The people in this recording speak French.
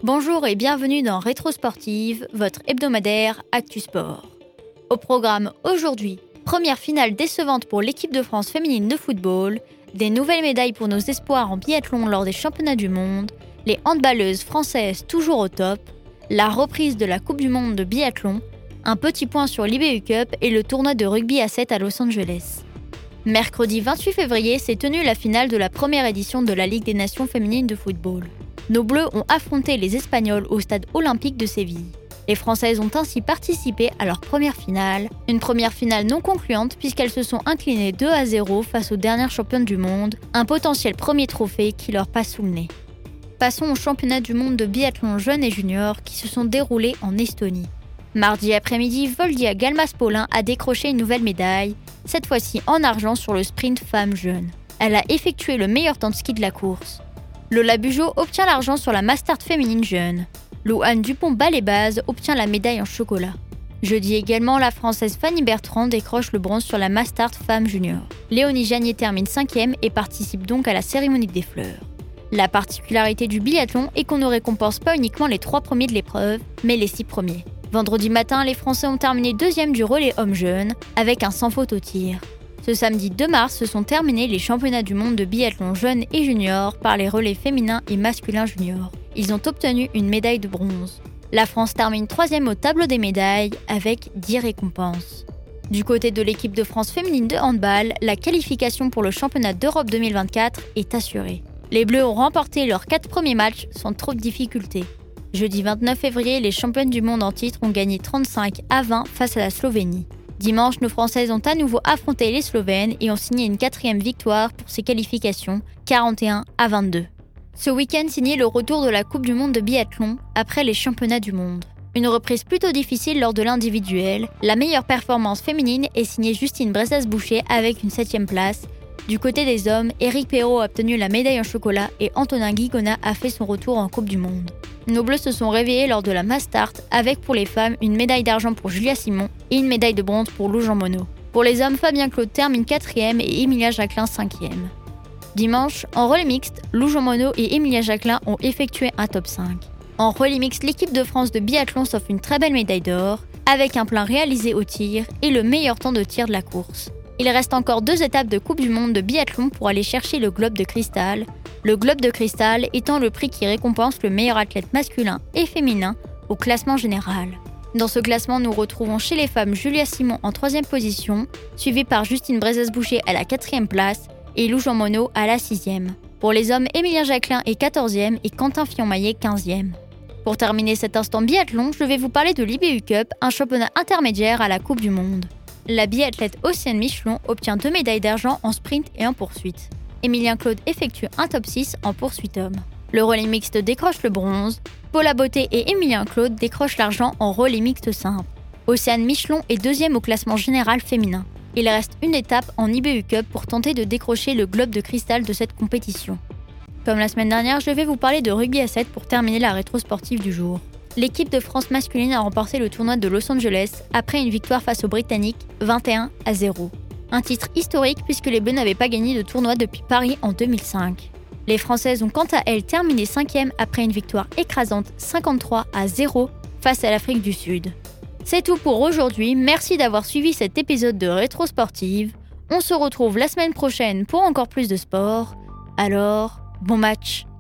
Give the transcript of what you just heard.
Bonjour et bienvenue dans Rétrosportive, votre hebdomadaire Actu Sport. Au programme aujourd'hui, première finale décevante pour l'équipe de France féminine de football, des nouvelles médailles pour nos espoirs en biathlon lors des championnats du monde, les handballeuses françaises toujours au top, la reprise de la Coupe du monde de biathlon, un petit point sur l'IBU Cup et le tournoi de rugby à 7 à Los Angeles. Mercredi 28 février s'est tenue la finale de la première édition de la Ligue des Nations féminines de football. Nos Bleus ont affronté les Espagnols au stade olympique de Séville. Les Françaises ont ainsi participé à leur première finale, une première finale non concluante puisqu'elles se sont inclinées 2-0 face aux dernières championnes du monde, un potentiel premier trophée qui leur passe sous le nez. Passons aux championnats du monde de biathlon jeunes et juniors qui se sont déroulés en Estonie. Mardi après-midi, Voldia Galmas-Paulin a décroché une nouvelle médaille, cette fois-ci en argent sur le sprint femmes jeunes. Elle a effectué le meilleur temps de ski de la course. Lola Bugeaud obtient l'argent sur la Mastart féminine jeune. Louane Dupont-Balébaz obtient la médaille en chocolat. Jeudi également, la Française Fanny Bertrand décroche le bronze sur la Mastart femmes junior. Léonie Janier termine 5e et participe donc à la cérémonie des fleurs. La particularité du biathlon est qu'on ne récompense pas uniquement les 3 premiers de l'épreuve, mais les 6 premiers. Vendredi matin, les Français ont terminé 2e du relais hommes jeunes, avec un sans faute au tir. Ce samedi 2 mars se sont terminés les championnats du monde de biathlon jeunes et juniors par les relais féminins et masculins juniors. Ils ont obtenu une médaille de bronze. La France termine 3e au tableau des médailles avec 10 récompenses. Du côté de l'équipe de France féminine de handball, la qualification pour le championnat d'Europe 2024 est assurée. Les Bleus ont remporté leurs 4 premiers matchs sans trop de difficultés. Jeudi 29 février, les championnes du monde en titre ont gagné 35-20 face à la Slovénie. Dimanche, nos Françaises ont à nouveau affronté les Slovènes et ont signé une 4e victoire pour ces qualifications, 41-22. Ce week-end signait le retour de la Coupe du monde de biathlon après les championnats du monde. Une reprise plutôt difficile lors de l'individuel, la meilleure performance féminine est signée Justine Bressas-Boucher avec une 7e place. Du côté des hommes, Éric Perrault a obtenu la médaille en chocolat et Antonin Guigona a fait son retour en Coupe du monde. Nos Bleus se sont réveillés lors de la Mastart avec pour les femmes une médaille d'argent pour Julia Simon et une médaille de bronze pour Lou Jean Monod. Pour les hommes, Fabien Claude termine 4e et Emilia Jacquelin 5e. Dimanche, en relais mixte, Lou Jean Monod et Emilia Jacquelin ont effectué un top 5. En relais mixte, l'équipe de France de biathlon s'offre une très belle médaille d'or avec un plein réalisé au tir et le meilleur temps de tir de la course. Il reste encore 2 étapes de Coupe du monde de biathlon pour aller chercher le Globe de Cristal. Le Globe de Cristal étant le prix qui récompense le meilleur athlète masculin et féminin au classement général. Dans ce classement, nous retrouvons chez les femmes Julia Simon en 3e position, suivie par Justine Bressas-Boucher à la 4e place et Lou Jean Monod à la 6e. Pour les hommes, Émilien Jacquelin est 14e et Quentin Fillon-Maillet 15e. Pour terminer cet instant biathlon, je vais vous parler de l'IBU Cup, un championnat intermédiaire à la Coupe du monde. La biathlète Océane Michelon obtient 2 médailles d'argent en sprint et en poursuite. Émilien Claude effectue un top 6 en poursuite homme. Le relais mixte décroche le bronze. Paula Beauté et Émilien Claude décrochent l'argent en relais mixte simple. Océane Michelon est 2e au classement général féminin. Il reste une étape en IBU Cup pour tenter de décrocher le globe de cristal de cette compétition. Comme la semaine dernière, je vais vous parler de rugby à 7 pour terminer la rétrosportive du jour. L'équipe de France masculine a remporté le tournoi de Los Angeles après une victoire face aux Britanniques 21-0. Un titre historique puisque les Bleus n'avaient pas gagné de tournoi depuis Paris en 2005. Les Françaises ont quant à elles terminé 5e après une victoire écrasante 53-0 face à l'Afrique du Sud. C'est tout pour aujourd'hui, merci d'avoir suivi cet épisode de Rétrosportive. On se retrouve la semaine prochaine pour encore plus de sport. Alors, bon match!